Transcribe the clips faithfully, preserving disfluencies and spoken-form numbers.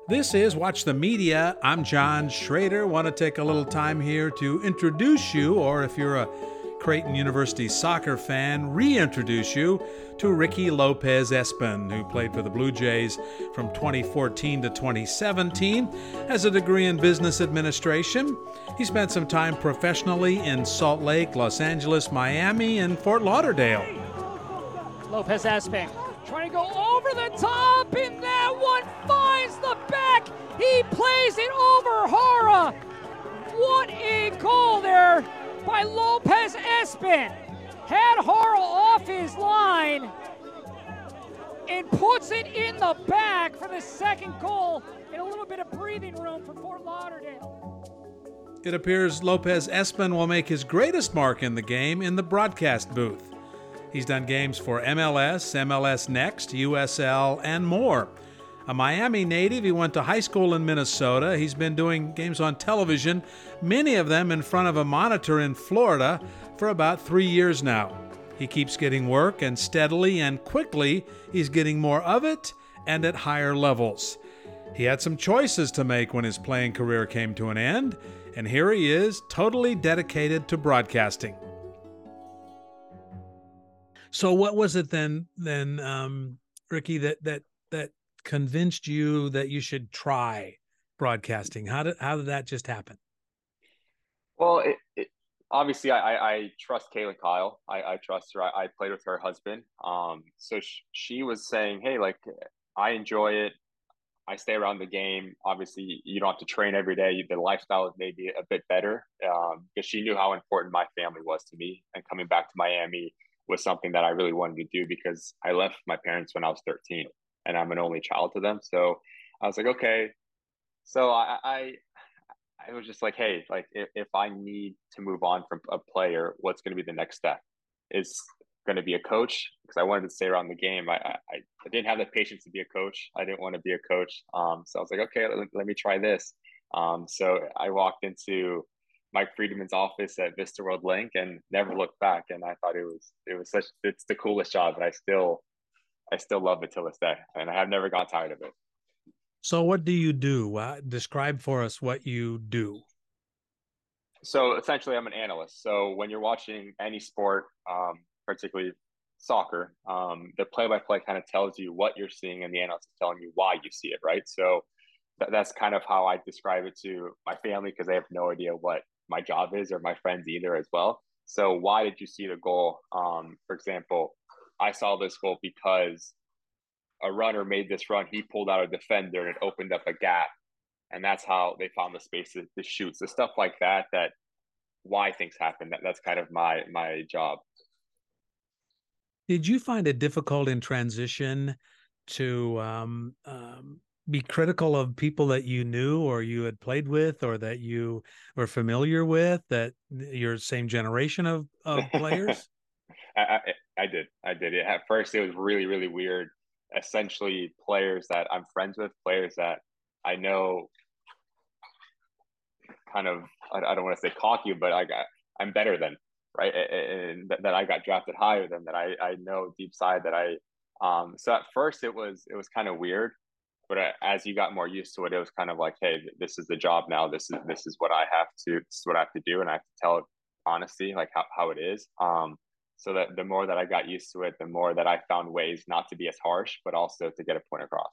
This is Watch the Media. I'm John Schrader. Want to take a little time here to introduce you, or if you're a Creighton University soccer fan, reintroduce you to Ricky Lopez-Espin, who played for the Blue Jays from twenty fourteen to twenty seventeen, has a degree in business administration. He spent some time professionally in Salt Lake, Los Angeles, Miami, and Fort Lauderdale. Lopez-Espin trying to go over the top, and that one finds the back. He plays it over Jara. What a goal there by Lopez-Espin. Had Jara off his line and puts it in the back for the second goal, and a little bit of breathing room for Fort Lauderdale. It appears Lopez-Espin will make his greatest mark in the game in the broadcast booth. He's done games for M L S, M L S Next, U S L, and more. A Miami native, he went to high school in Minnesota. He's been doing games on television, many of them in front of a monitor in Florida, for about three years now. He keeps getting work, and steadily and quickly, he's getting more of it and at higher levels. He had some choices to make when his playing career came to an end, and here he is, totally dedicated to broadcasting. So what was it then, then um, Ricky, that that that convinced you that you should try broadcasting? How did how did that just happen? Well, it, it, obviously, I, I, I trust Kayla Kyle. I, I trust her. I, I played with her husband. Um, so sh- she was saying, "Hey, like, I enjoy it. I stay around the game. Obviously, you don't have to train every day. The lifestyle is maybe a bit better." Um, because she knew how important my family was to me, and coming back to Miami was something that I really wanted to do because I left my parents when I was thirteen, and I'm an only child to them. So I was like, okay. So I, I, I was just like, hey, like if, if I need to move on from a player, what's going to be the next step? Is going to be a coach, because I wanted to stay around the game. I, I, I didn't have the patience to be a coach. I didn't want to be a coach. Um, so I was like, okay, let, let me try this. Um, so I walked into Mike Friedman's office at Vista World Link and never looked back. And I thought it was, it was such, it's the coolest job, and I still, I still love it till this day. And I have never got tired of it. So what do you do? Uh, describe for us what you do. So essentially I'm an analyst. So when you're watching any sport, um, particularly soccer, um, the play-by-play kind of tells you what you're seeing, and the analyst is telling you why you see it. Right. So th- that's kind of how I describe it to my family, because they have no idea what my job is, or my friends either as well. So why did you see the goal? Um, for example, I saw this goal because a runner made this run. He pulled out a defender and it opened up a gap. And that's how they found the space to, to shoot. So stuff like that, that why things happen. That, that's kind of my, my job. Did you find it difficult in transition to um, um, be critical of people that you knew or you had played with or that you were familiar with, that your same generation of, of players? I, I, I did. I did. It, at first, it was really, really weird. Essentially, players that I'm friends with, players that I know kind of, I, I don't want to say cocky, but I got, I'm better than, right? And that, that I got drafted higher than, that I, I know deep side that I, um, so at first it was, it was kind of weird, but as you got more used to it, it was kind of like, hey, this is the job now. This is, this is what I have to, this is what I have to do. And I have to tell it honestly, like how, how it is. Um, so that the more that I got used to it, the more that I found ways not to be as harsh, but also to get a point across.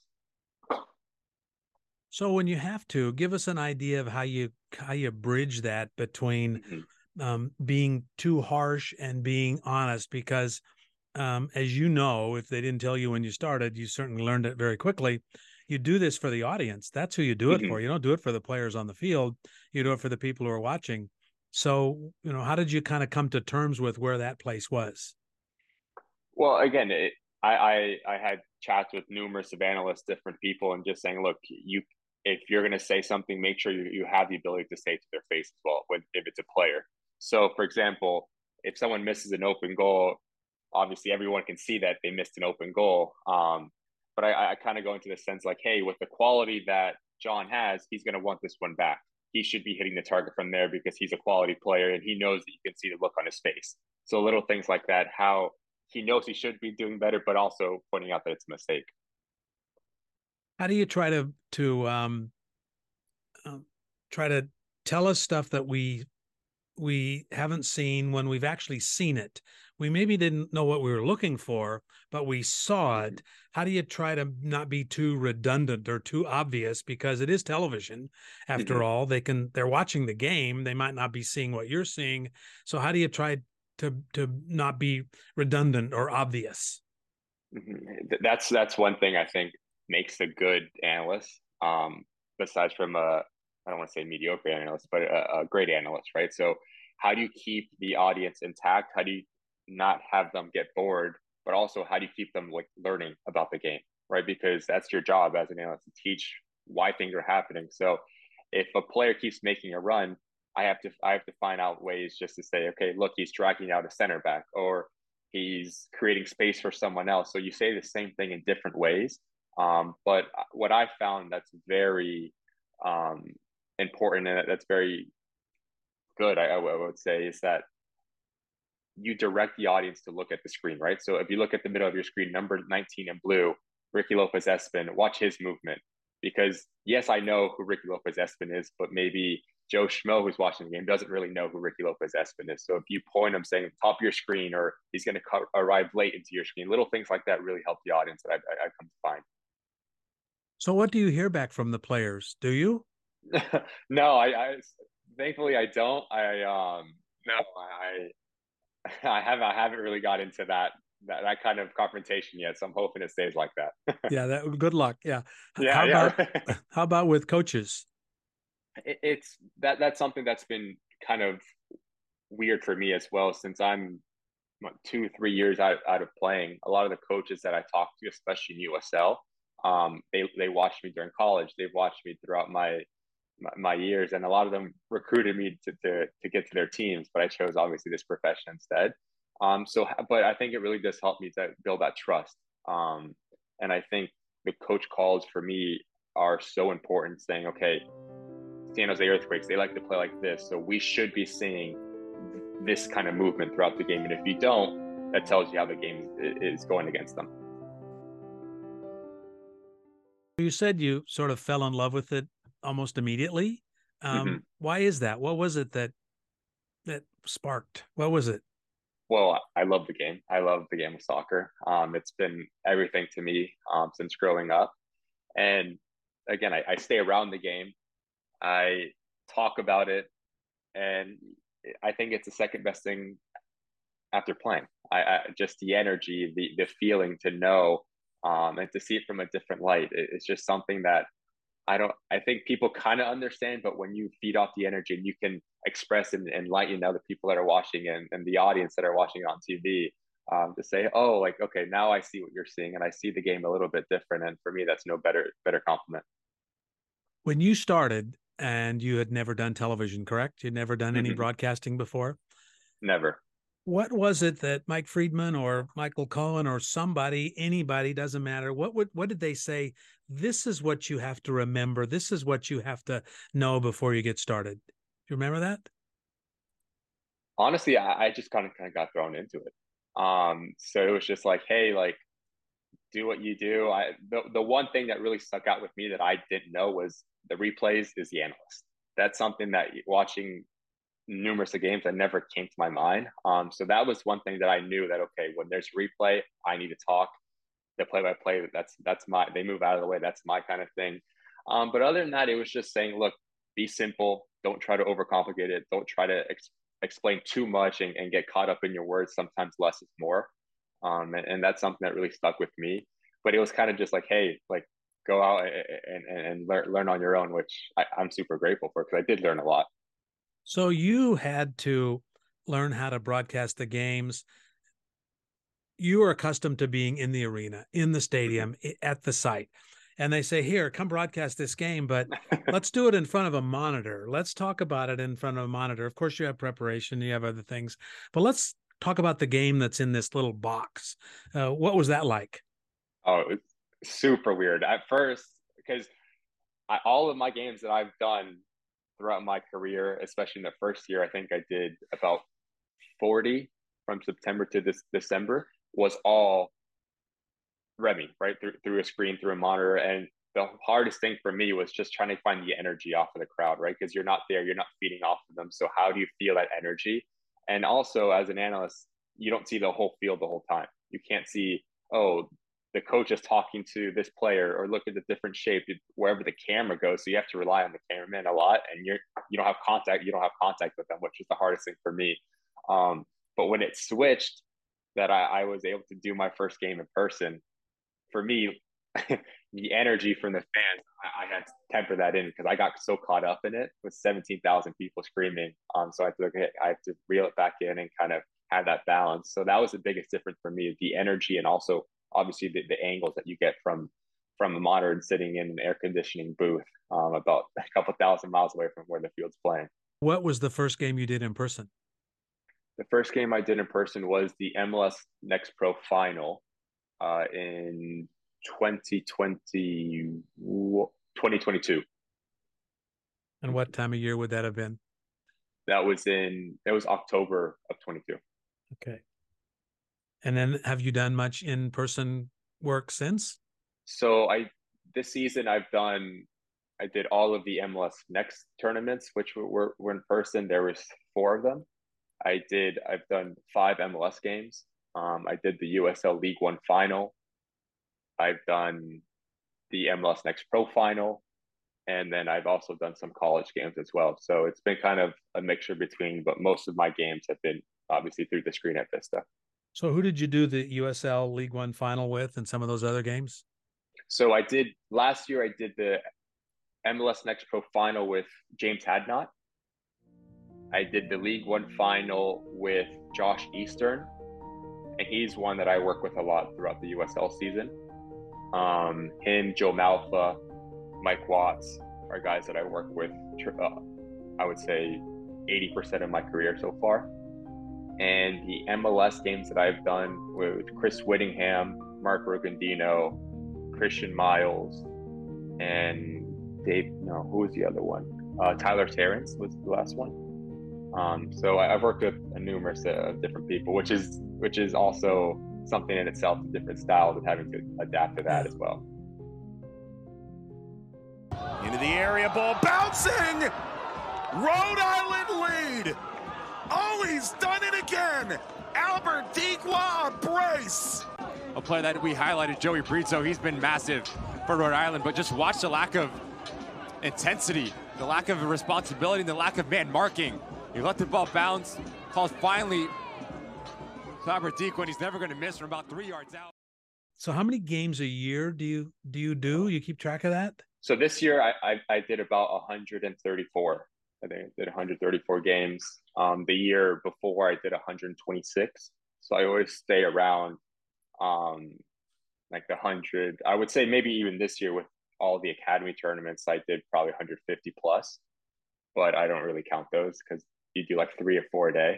So when you have to, give us an idea of how you how you bridge that between mm-hmm. um, being too harsh and being honest, because um, as you know, if they didn't tell you when you started, you certainly learned it very quickly. You do this for the audience. That's who you do it mm-hmm. for. You don't do it for the players on the field. You do it for the people who are watching. So, you know, how did you kind of come to terms with where that place was? Well, again, it, I, I I had chats with numerous of analysts, different people, and just saying, look, you if you're going to say something, make sure you, you have the ability to say it to their face as well, when, if it's a player. So, for example, if someone misses an open goal, obviously everyone can see that they missed an open goal. Um, but I, I kind of go into the sense like, hey, with the quality that John has, he's going to want this one back. He should be hitting the target from there because he's a quality player and he knows that you can see the look on his face. So little things like that, how he knows he should be doing better, but also pointing out that it's a mistake. how do you try to to um, uh, try to tell us stuff that we we haven't seen when we've actually seen it? We maybe didn't know what we were looking for, but we saw it. How do you try to not be too redundant or too obvious? Because it is television, after Mm-hmm. all. They can they're watching the game. They might not be seeing what you're seeing. So how do you try to to not be redundant or obvious? Mm-hmm. That's that's one thing I think makes a good analyst. Um, besides from a, I don't want to say mediocre analyst, but a, a great analyst, right? So, how do you keep the audience intact? How do you not have them get bored, but also how do you keep them like learning about the game, right? Because that's your job as an analyst to teach why things are happening. So, if a player keeps making a run, I have to I have to find out ways just to say, okay, look, he's dragging out a center back, or he's creating space for someone else. So you say the same thing in different ways. Um, but what I found that's very um, important and that's very good, I, I would say, is that you direct the audience to look at the screen, right? So if you look at the middle of your screen, number nineteen in blue, Ricky Lopez Espin, watch his movement. Because yes, I know who Ricky Lopez Espin is, but maybe Joe Schmo who's watching the game doesn't really know who Ricky Lopez Espin is. So if you point him saying top of your screen, or he's going to co- arrive late into your screen, little things like that really help the audience that I, I, I come to find. So what do you hear back from the players? Do you? No, I, I thankfully I don't. I um no, I I haven't I haven't really got into that that that kind of confrontation yet. So I'm hoping it stays like that. Yeah, that good luck. Yeah. Yeah, How yeah. about Right. how about with coaches? It, it's that that's something that's been kind of weird for me as well, since I'm what, two three years out, out of playing. A lot of the coaches that I talk to, especially in U S L, um, they they watched me during college. They've watched me throughout my my, my years, and a lot of them recruited me to, to to get to their teams. But I chose obviously this profession instead. Um, so, but I think it really does help me to build that trust. Um, and I think the coach calls for me are so important. Saying, okay, San Jose Earthquakes, they like to play like this, so we should be seeing this kind of movement throughout the game. And if you don't, that tells you how the game is going against them. You said you sort of fell in love with it almost immediately. Mm-hmm. Um, why is that? What was it that that sparked? What was it? Well, I love the game. I love the game of soccer. Um, it's been everything to me um, since growing up. And again, I, I stay around the game. I talk about it, and I think it's the second best thing after playing. I, I just the energy, the the feeling to know, um, and to see it from a different light. It, it's just something that I don't. I think people kind of understand, but when you feed off the energy and you can express and enlighten other people that are watching, and, and the audience that are watching on T V, um, to say, oh, like okay, now I see what you're seeing, and I see the game a little bit different. And for me, that's no better better compliment. When you started and you had never done television, correct? You'd never done any Mm-hmm. broadcasting before. Never. What was it that Mike Friedman or Michael Cohen or somebody, anybody, doesn't matter. What would what did they say? This is what you have to remember. This is what you have to know before you get started. Do you remember that? Honestly, I, I just kind of kind of got thrown into it. Um, so it was just like, hey, like do what you do. I the, the one thing that really stuck out with me that I didn't know was the replays is the analyst. That's something that watching numerous of games that never came to my mind. Um, so that was one thing that I knew that okay, when there's replay, I need to talk. The play by play, that's that's my they move out of the way. That's my kind of thing. Um, but other than that, it was just saying, look, be simple. Don't try to overcomplicate it. Don't try to ex- explain too much and, and get caught up in your words. Sometimes less is more. Um, and, and that's something that really stuck with me. But it was kind of just like, hey, like go out and, and, and learn learn on your own, which I, I'm super grateful for because I did learn a lot. So you had to learn how to broadcast the games. You are accustomed to being in the arena, in the Mm-hmm. stadium, at the site. And they say, here, come broadcast this game, but let's do it in front of a monitor. Let's talk about it in front of a monitor. Of course, you have preparation, you have other things, but let's talk about the game that's in this little box. Uh, what was that like? Oh, it's super weird at first because I, all of my games that I've done throughout my career, especially in the first year, I think I did about forty from September to this December was all Remy, right? Through through a screen, through a monitor. And the hardest thing for me was just trying to find the energy off of the crowd, right? Because you're not there, you're not feeding off of them. So how do you feel that energy? And also, as an analyst, you don't see the whole field the whole time. You can't see, oh, the coach is talking to this player, or look at the different shape wherever the camera goes. So you have to rely on the cameraman a lot, and you're you don't have contact. You don't have contact with them, which is the hardest thing for me. Um, but when it switched, that I, I was able to do my first game in person, for me, the energy from the fans, I, I had to temper that in because I got so caught up in it with seventeen thousand people screaming. Um, so I had to look at, I had to reel it back in and kind of have that balance. So that was the biggest difference for me, the energy, and also obviously the, the angles that you get from from a monitor and sitting in an air conditioning booth um, about a couple thousand miles away from where the field's playing. What was the first game you did in person? The first game I did in person was the M L S Next Pro Final uh, in twenty twenty, twenty twenty-two. And what time of year would that have been? That was in, it was October of twenty-two. Okay. And then have you done much in-person work since? So I, this season I've done, I did all of the M L S Next tournaments, which were, were in person. There was four of them. I did, I've done five M L S games. Um, I did the U S L League One final. I've done the M L S Next Pro final. And then I've also done some college games as well. So it's been kind of a mixture between, but most of my games have been obviously through the screen at Vista. So who did you do the U S L League One final with and some of those other games? So I did, last year I did the M L S Next Pro final with James Hadnot. I did the League One final with Josh Eastern, and he's one that I work with a lot throughout the U S L season. Um, him, Joe Malfa, Mike Watts are guys that I work with, uh, I would say eighty percent of my career so far. And the M L S games that I've done with Chris Whittingham, Mark Rugandino, Christian Miles, and Dave, no, who was the other one? Uh, Tyler Terrence was the last one. Um, so I've worked with a numerous of different people, which is which is also something in itself, a different style of having to adapt to that as well. Into the area, ball bouncing! Rhode Island lead! Oh, he's done it again! Albert Digua, a brace! A player that we highlighted, Joey Brizzo, he's been massive for Rhode Island, but just watch the lack of intensity, the lack of responsibility, the lack of man marking. He let the ball bounce, calls finally to Albert Digua, and he's never going to miss from about three yards out. So how many games a year do you do you do? You keep track of that? So this year I, I, I did about one hundred thirty-four. I think I did one hundred thirty-four games. Um, the year before I did one hundred twenty-six. So I always stay around um, like the one hundred. I would say maybe even this year with all the academy tournaments, I did probably one hundred fifty plus. But I don't really count those because you do like three or four a day.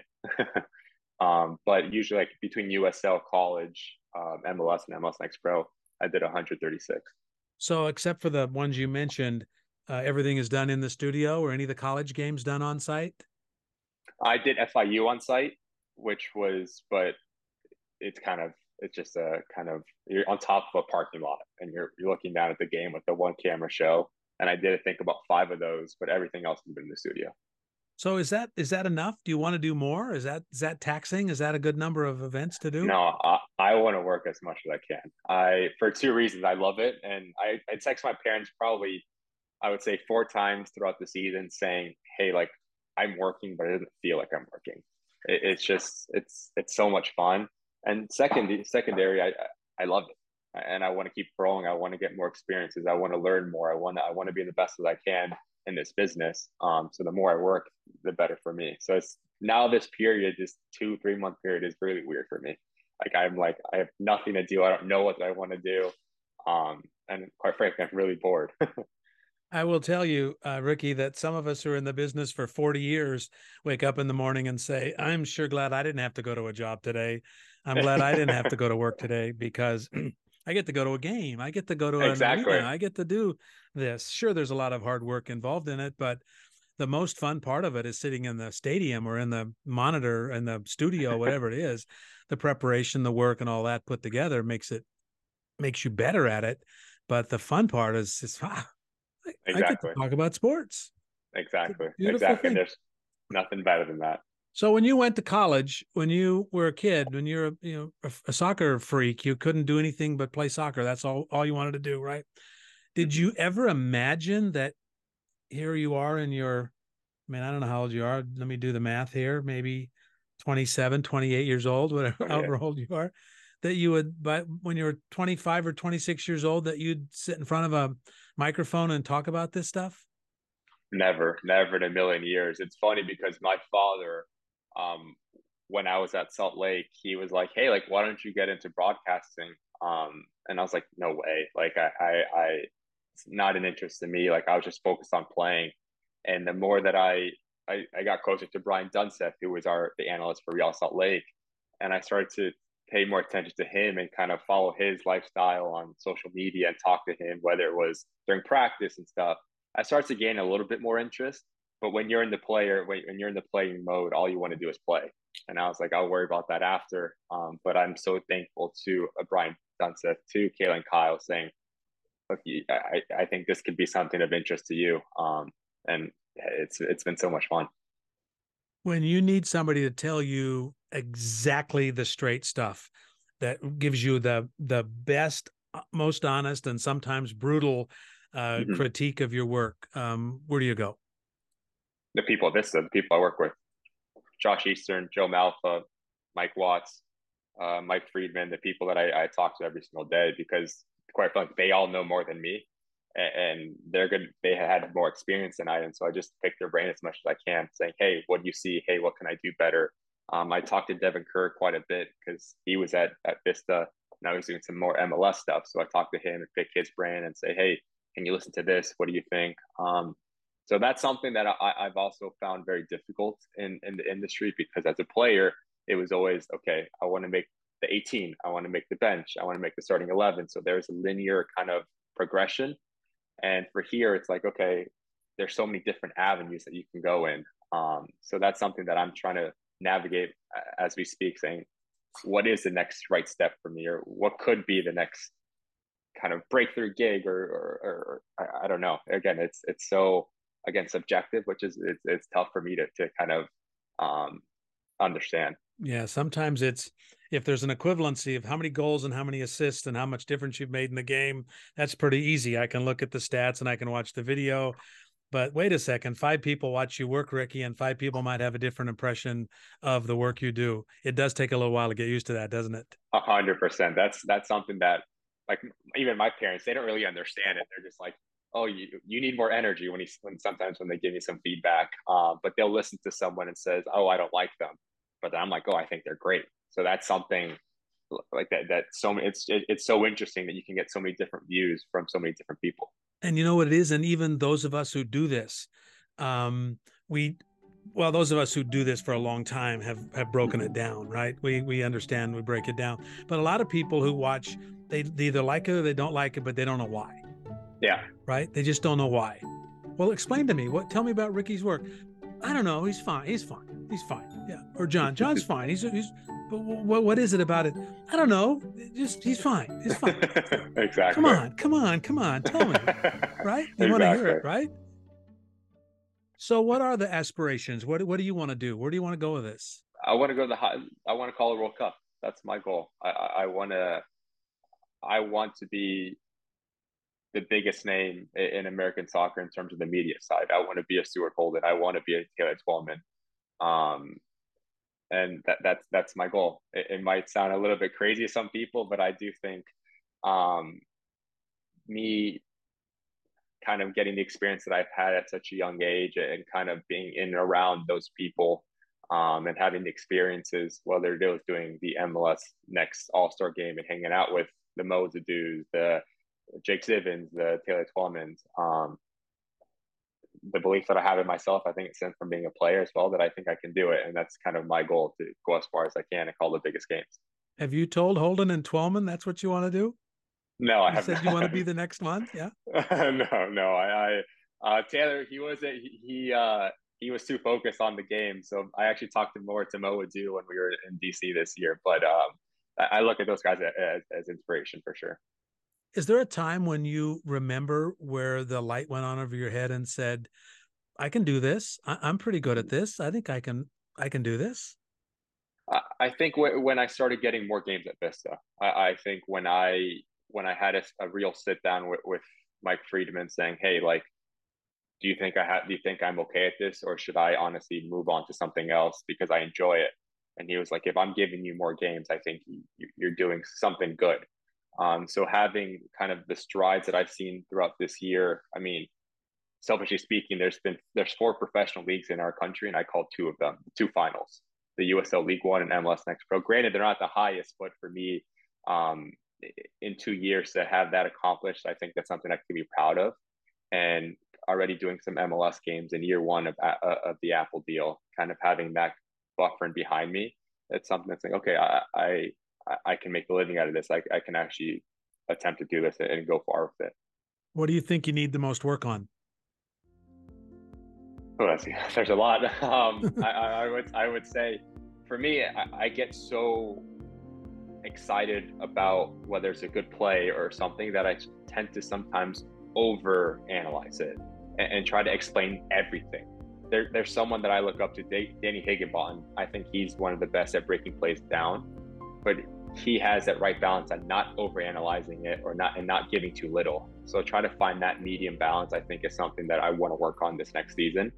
um, but usually like between U S L, college, um, M L S, and M L S Next Pro, I did one hundred thirty-six. So except for the ones you mentioned, uh, everything is done in the studio, or any of the college games done on site? I did F I U on site, which was, but it's kind of, it's just a kind of, you're on top of a parking lot and you're, you're looking down at the game with the one camera show. And I did, I think, about five of those, but everything else has been in the studio. So is that, is that enough? Do you want to do more? Is that, is that taxing? Is that a good number of events to do? No, I, I want to work as much as I can. I, for two reasons, I love it. And I, I text my parents probably, I would say four times throughout the season saying, hey, like I'm working, but it doesn't feel like I'm working. It, it's just, it's, it's so much fun. And second, secondary, I, I love it. And I want to keep growing. I want to get more experiences. I want to learn more. I want to, I want to be the best as I can in this business. Um, so the more I work, the better for me. So it's now this period, this two, three month period is really weird for me. Like I'm like, I have nothing to do. I don't know what I want to do. Um, and quite frankly, I'm really bored. I will tell you, uh, Ricky, that some of us who are in the business for forty years wake up in the morning and say, I'm sure glad I didn't have to go to a job today. I'm glad I didn't have to go to work today because I get to go to a game. I get to go to an Exactly. arena. I get to do this. Sure, there's a lot of hard work involved in it, but the most fun part of it is sitting in the stadium or in the monitor in the studio, whatever it is. The preparation, the work, and all that put together makes it makes you better at it. But the fun part is, is ah, I, Exactly. I get to talk about sports. Exactly. Exactly. Thing. And there's nothing better than that. So when you went to college, when you were a kid, when you're a, you know a, a soccer freak, you couldn't do anything but play soccer. That's all all you wanted to do, right? Did you ever imagine that here you are in your, I mean, I don't know how old you are. Let me do the math here. Maybe twenty-seven, twenty-eight years old, whatever, Oh, yeah. however old you are, that you would, but when you were twenty-five or twenty-six years old, that you'd sit in front of a microphone and talk about this stuff? Never, never in a million years. It's funny because my father, um, when I was at Salt Lake, he was like, "Hey, like, why don't you get into broadcasting?" Um, and I was like, "No way!" Like, I, I, I, it's not an interest in me. Like, I was just focused on playing. And the more that I, I, I got closer to Brian Dunseth, who was our the analyst for Real Salt Lake, and I started to pay more attention to him and kind of follow his lifestyle on social media and talk to him, whether it was during practice and stuff. I started to gain a little bit more interest. But when you're in the player, when you're in the playing mode, all you want to do is play. And I was like, I'll worry about that after. Um, but I'm so thankful to uh, Brian Dunseth, to Kaylyn Kyle, saying, look, I, I think this could be something of interest to you. Um, and it's it's been so much fun. When you need somebody to tell you exactly the straight stuff that gives you the the best, most honest, and sometimes brutal uh, mm-hmm. critique of your work, um, where do you go? The people, this the people I work with, Josh Eastern, Joe Malfa, Mike Watts, uh, Mike Friedman, the people that I, I talk to every single day, because quite frankly, they all know more than me, and, and they're good. They had more experience than I, and so I just pick their brain as much as I can, saying, "Hey, what do you see? Hey, what can I do better?" Um, I talked to Devin Kerr quite a bit because he was at at Vista, and I was doing some more M L S stuff. So I talked to him and pick his brain and say, "Hey, can you listen to this? What do you think?" Um, So that's something that I, I've also found very difficult in, in the industry, because as a player, it was always, okay, I want to make the eighteen, I want to make the bench, I want to make the starting eleven. So there's a linear kind of progression. And for here, it's like, okay, there's so many different avenues that you can go in. Um, so that's something that I'm trying to navigate as we speak, saying, what is the next right step for me, or what could be the next kind of breakthrough gig, or, or, or, or I don't know. Again, it's it's so, again, subjective, which is it's, it's tough for me to, to kind of um, understand. Yeah, sometimes it's, if there's an equivalency of how many goals and how many assists and how much difference you've made in the game, that's pretty easy. I can look at the stats and I can watch the video. But wait a second, five people watch you work, Ricky, and five people might have a different impression of the work you do. It does take a little while to get used to that, doesn't it? A hundred percent. That's that's something that, like, even my parents, they don't really understand it. They're just like, oh, you, you need more energy when he, when sometimes when they give me some feedback, uh, but they'll listen to someone and says, oh, I don't like them. But then I'm like, oh, I think they're great. So that's something like that, that so many, it's, it, it's so interesting that you can get so many different views from so many different people. And you know what it is? And even those of us who do this, um, we, well, those of us who do this for a long time have, have broken it down, right? We, we understand, we break it down, but a lot of people who watch, they, they either like it or they don't like it, but they don't know why. Yeah. Right? They just don't know why. Well, explain to me. What? Tell me about Ricky's work. I don't know. He's fine. He's fine. He's fine. Yeah. Or John. John's fine. He's. he's but what? What is it about it? I don't know. Just he's fine. He's fine. Exactly. Come on. Come on. Come on. Tell me. Right? You exactly. want to hear it, right? So, what are the aspirations? What What do you want to do? Where do you want to go with this? I want to go to the high. I want to call a World Cup. That's my goal. I. I, I want to. I want to be the biggest name in American soccer in terms of the media side. I want to be a Stuart Holden. I want to be a Taylor Twellman. Um, and that, that's, that's my goal. It, it might sound a little bit crazy to some people, but I do think um, me kind of getting the experience that I've had at such a young age and kind of being in and around those people um, and having the experiences, whether it was doing the M L S Next All-Star game and hanging out with the Mo Zadus, the Jake Zivins, the Taylor Twellmans, um, the belief that I have in myself, I think it stems from being a player as well, that I think I can do it. And that's kind of my goal, to go as far as I can and call the biggest games. Have you told Holden and Twellman that's what you want to do? No, I you haven't. said you want to be the next one? Yeah. no, no. I, I uh, Taylor, he was a, he, he uh he was too focused on the game. So I actually talked to more to Mo Adu when we were in D C this year. But um, I, I look at those guys as, as inspiration for sure. Is there a time when you remember where the light went on over your head and said, I can do this. I- I'm pretty good at this. I think I can, I can do this. I think w- when I started getting more games at Vista, I, I think when I when I had a, a real sit down with, with Mike Friedman saying, "Hey, like, do you think I have? Do you think I'm okay at this, or should I honestly move on to something else because I enjoy it?" And he was like, "If I'm giving you more games, I think you, you're doing something good." Um, so having kind of the strides that I've seen throughout this year, I mean, selfishly speaking, there's been there's four professional leagues in our country, and I called two of them, two finals. The U S L League One and M L S Next Pro. Granted, they're not the highest, but for me, um, in two years to have that accomplished, I think that's something I can be proud of. And already doing some M L S games in year one of uh, of the Apple deal, kind of having that buffer behind me, it's something that's like, okay, I I, I can make a living out of this. I, I can actually attempt to do this and go far with it. What do you think you need the most work on? Oh, that's, there's a lot. Um, I, I would I would say, for me, I, I get so excited about whether it's a good play or something that I tend to sometimes over analyze it and, and try to explain everything. There, there's someone that I look up to, Danny Higginbottom. I think he's one of the best at breaking plays down, but he has that right balance on not over analyzing it or not and not giving too little. So try to find that medium balance, I think, is something that I want to work on this next season.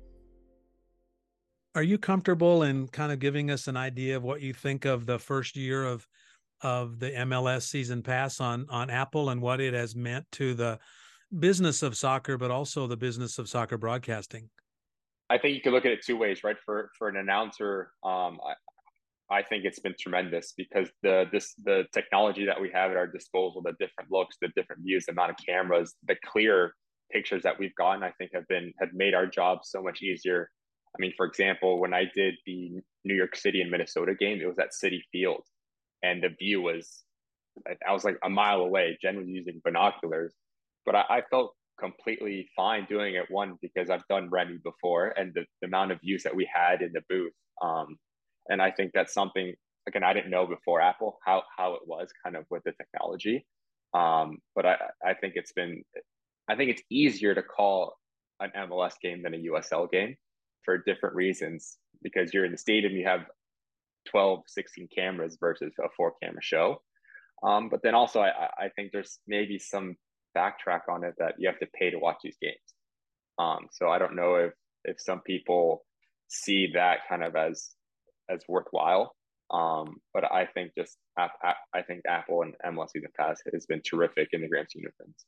Are you comfortable in kind of giving us an idea of what you think of the first year of of the M L S season pass on on Apple and what it has meant to the business of soccer, but also the business of soccer broadcasting? I think you can look at it two ways, right? For for an announcer, um, I, I think it's been tremendous because the this the technology that we have at our disposal, the different looks, the different views, the amount of cameras, the clear pictures that we've gotten, I think have been have made our job so much easier. I mean, for example, when I did the New York City and Minnesota game, it was at Citi Field, and the view was, I was like a mile away, generally using binoculars, but I, I felt completely fine doing it. One, because I've done Remy before, and the, the amount of views that we had in the booth, um, and I think that's something, again, I didn't know before Apple how how it was kind of with the technology, um, but I I think it's been, I think it's easier to call an M L S game than a U S L game, for different reasons, because you're in the stadium, you have twelve, sixteen cameras versus a four camera show. Um, but then also, I, I think there's maybe some backtrack on it that you have to pay to watch these games. Um, so I don't know if, if some people see that kind of as, as worthwhile. Um, but I think just, I think Apple and M L S Season Pass has been terrific in the grand scheme of things.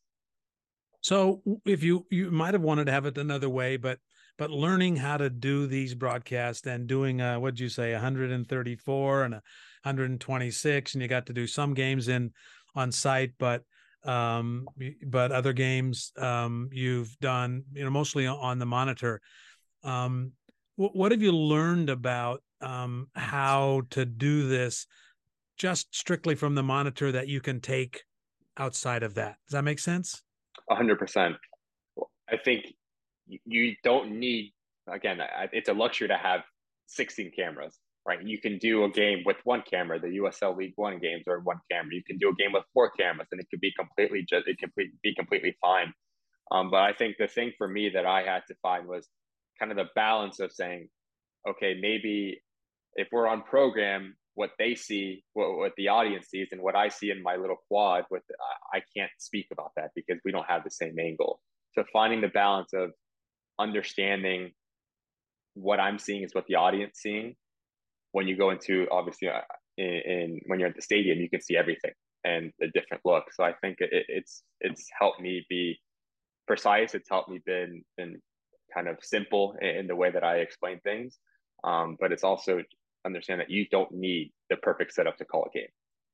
So if you, you might have wanted to have it another way, but But learning how to do these broadcasts and doing, uh, what'd you say, one hundred thirty-four and one hundred twenty-six, and you got to do some games in on site, but um, but other games um, you've done, you know, mostly on the monitor. Um, what, what have you learned about um, how to do this just strictly from the monitor that you can take outside of that? Does that make sense? A hundred percent. I think you don't need, again, it's a luxury to have sixteen cameras, right? You can do a game with one camera. The U S L League One games are one camera. You can do a game with four cameras, and it could be completely just it can be completely fine. Um, but I think the thing for me that I had to find was kind of the balance of saying, okay, maybe if we're on program, what they see, what, what the audience sees, and what I see in my little quad, with I can't speak about that because we don't have the same angle. So finding the balance of understanding what I'm seeing is what the audience seeing. When you go into, obviously, uh, in, in when you're at the stadium, you can see everything and the different looks. So I think it, it's it's helped me be precise. It's helped me been been kind of simple in, in the way that I explain things. Um, but it's also understand that you don't need the perfect setup to call a game.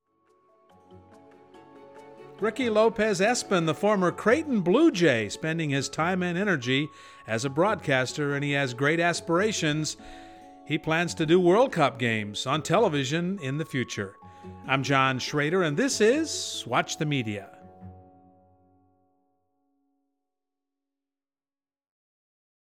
Ricky Lopez Espen, the former Creighton Blue Jay, spending his time and energy as a broadcaster, and he has great aspirations. He plans to do World Cup games on television in the future. I'm John Schrader, and this is Watch the Media.